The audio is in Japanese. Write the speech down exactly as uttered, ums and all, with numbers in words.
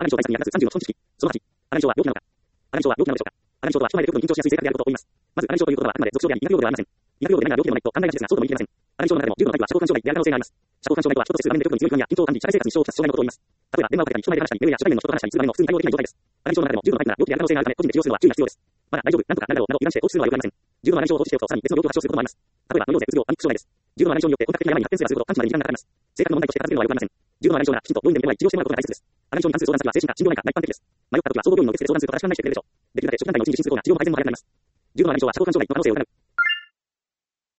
アラミ症対策に役立つさんじゅうの基礎知識。そのはち、アラミ症は病気なのか。アラミ症は病気なのでしょうか。アラミ症とは人前で出ることに緊張しやすい性格であることを言います。まず、アラミ症という言葉はあくまで俗称であり、医学用語ではありません。医学用語で何が病気でもないと考えがちですが、そうとも言い切れません。アラミ症の中でも、重度のタイプは社交感障害である可能性があります。社交感障害とは人と接する場面で出ることに強い不安や緊張を感じ、社会生活に支障をきたす障害のことを言います。例えば、電話をかけたり、人前で話したり、メールや初対面の人と話したりする場面の普通に対応できない状態です。アラミ症の中でも、重度のタイプなら病気である可能性があるため、個人で治療するのは注意が必要です。まだ大丈夫、なんとかなるだろう、など油断して放置するのは良くありません。重度のアラミ症を放置しておくと、さらに別の病気を発症することもあります。例えば、ノイローゼ、うつ病、パニック障害です。重度のアラミ症によって本格的な病に発展するがするほど、完治までに時間がかかります。性格の問題として片付けるのは良くありません。重度のアラミ症ならきちんと病院で見てもらい治療してもらうことが大切です。アラミ症に関する相談先は精神科、診療内科が一般的です。迷った時は総合病院の受付で相談すると正しく案内してくれるでしょう。できるだけ初期段階のうちに受診する方が治療の改善も早くなります。重度のアラミ症は社交感障害の可能性を疑う。